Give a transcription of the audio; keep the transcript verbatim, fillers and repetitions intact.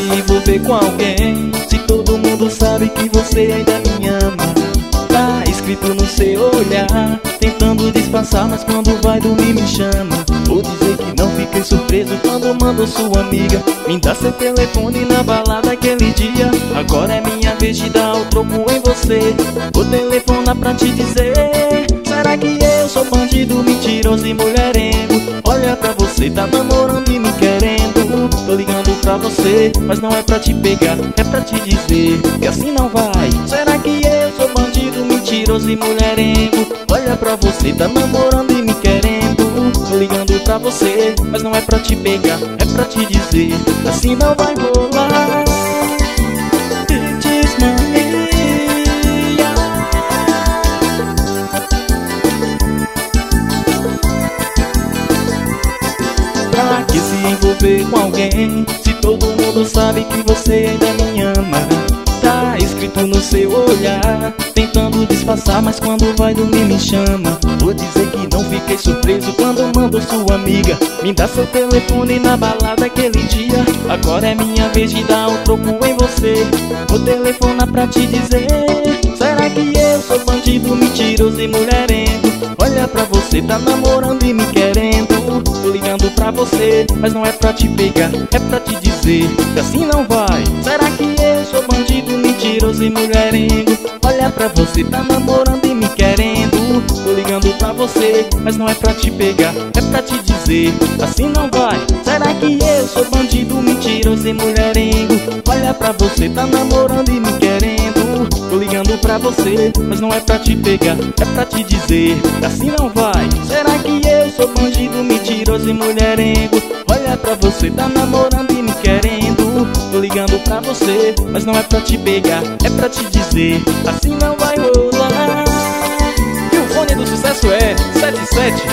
envolver com alguém, se todo mundo sabe que você ainda me ama? Tá escrito no seu olhar, tentando disfarçar, mas quando vai dormir me chama. Vou dizer que não fiquei surpreso quando mandou sua amiga me dar seu telefone na balada aquele dia. Agora é minha vez de dar o troco em você. Vou telefonar pra te dizer: será que eu sou bandido, mentiroso e mulherengo? Olha pra você, tá namorando e me querendo. Tô ligando pra você, mas não é pra te pegar, é pra te dizer que assim não vai. Será que eu sou bandido, mentiroso e mulherengo? Olha pra você, tá namorando e me querendo. Tô ligando pra você, mas não é pra te pegar, é pra te dizer que assim não vai rolar. Pra que se envolver com alguém, se todo mundo sabe que você ainda me ama? Tá escrito no seu olhar, tentando disfarçar, mas quando vai dormir me chama. Vou dizer que não fiquei surpreso quando mandou sua amiga me dar seu telefone na balada aquele dia. Agora é minha vez de dar o troco em você. Vou telefonar pra te dizer: será que eu sou bandido, mentiroso e mulherengo? Olha pra você, tá namorando e me querendo. Tô ligando pra você, mas não é pra te pegar, é pra te dizer que assim não vai. Será que eu sou bandido, mentiroso e mulherengo? Olha pra você, tá namorando e me querendo. Tô ligando pra você, mas não é pra te pegar, é pra te dizer que assim não vai. Será que eu sou bandido, mentiroso e mulherengo? Olha pra você, tá namorando e me querendo. Tô ligando pra você, mas não é pra te pegar, é pra te dizer que assim não vai. Será que eu sou bandido, mentiroso e mulherengo? Olha pra você, tá namorando e me querendo. Tô ligando pra você, mas não é pra te pegar, é pra te dizer que assim não vai rolar. E o fone do sucesso é sete sete